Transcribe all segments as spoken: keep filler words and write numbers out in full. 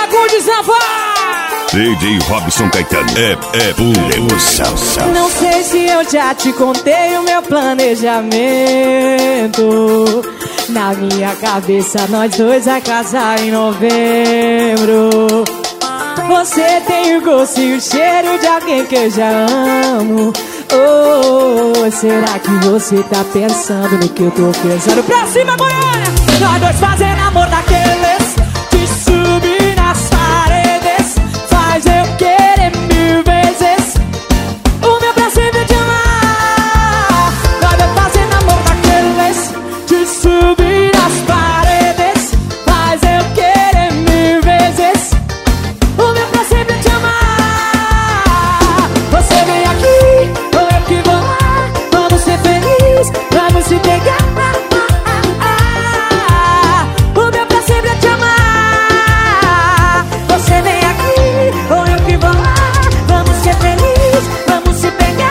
Fagundes na voz. D J Robson Caetano. É, é pura emoção. Não sei se eu já te contei o meu planejamento. Na minha cabeça nós dois vai casar em novembro. Você tem o gosto e o cheiro de alguém que eu já amo. Oh, será que você tá pensando no que eu tô pensando? Pra cima, morena! Nós dois fazendo amor daqueles de subir nas paredes. Faz eu querer mil vezes. O meu princípio de amar. Nós dois fazendo amor daqueles de subir nas paredes. Faz eu querer mil vezes. O meu princípio de amar. Você vem aqui, ou eu que vou lá. Vamos ser felizes, vamos se pegar. O meu princípio de amar. Você vem aqui, ou eu que vou lá. Vamos ser felizes, vamos se pegar.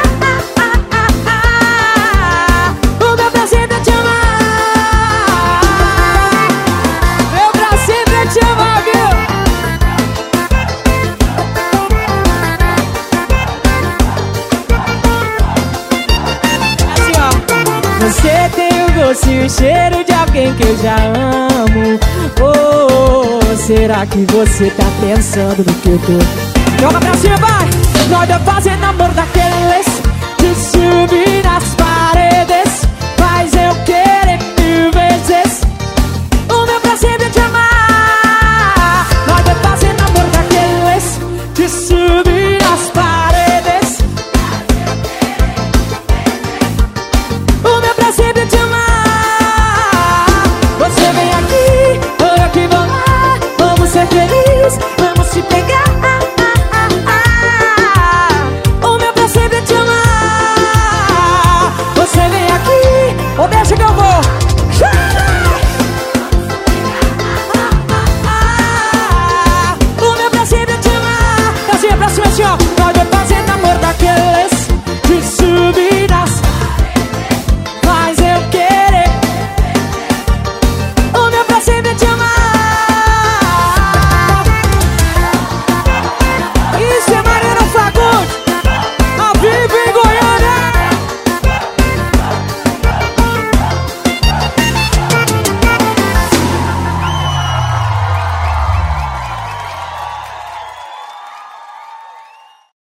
O meu princípio de amar. Meu princípio de amar, viu? Assim, ó. Você tem o gosto e o cheiro de alguém que eu já amo. Oh, será que você tá pensando no que eu tô? Joga pra cima, vai! Nós dois fazendo amor daqueles de subir nas